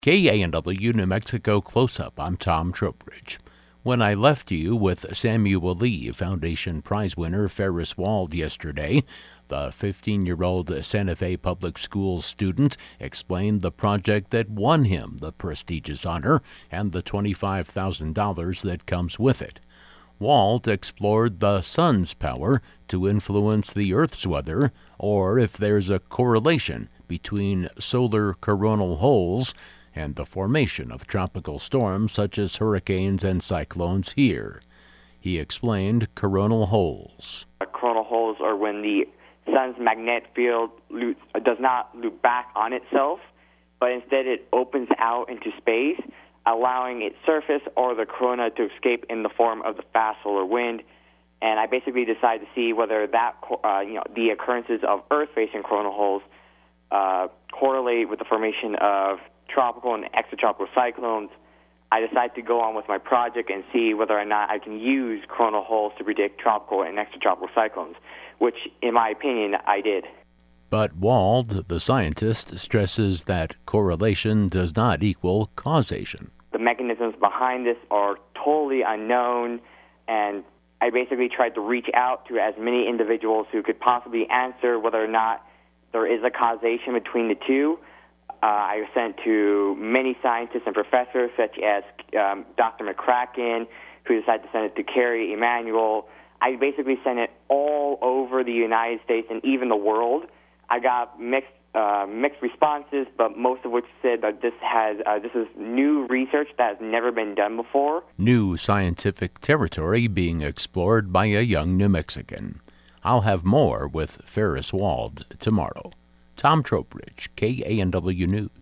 KANW New Mexico Close-Up, I'm Tom Trowbridge. When I left you with Samuel Lee Foundation Prize winner Ferris Wald yesterday, the 15-year-old Santa Fe Public Schools student explained the project that won him the prestigious honor and the $25,000 that comes with it. Wald explored the sun's power to influence the Earth's weather, or if there's a correlation between solar coronal holes and the formation of tropical storms such as hurricanes and cyclones here. He explained coronal holes. Coronal holes are when the sun's magnetic field does not loop back on itself, but instead it opens out into space, allowing its surface or the corona to escape in the form of the fast solar wind. And I basically decided to see whether that, the occurrences of Earth-facing coronal holes correlate with the formation of tropical and extratropical cyclones. I decided to go on with my project and see whether or not I can use coronal holes to predict tropical and extratropical cyclones, which, in my opinion, I did. But Wald, the scientist, stresses that correlation does not equal causation. The mechanisms behind this are totally unknown, and I basically tried to reach out to as many individuals who could possibly answer whether or not there is a causation between the two. I sent to many scientists and professors, such as Dr. McCracken, who decided to send it to Carrie Emanuel. I basically sent it all over the United States and even the world. I got mixed responses, but most of which said that this is new research that has never been done before. New scientific territory being explored by a young New Mexican. I'll have more with Ferris Wald tomorrow. Tom Trowbridge, KANW News.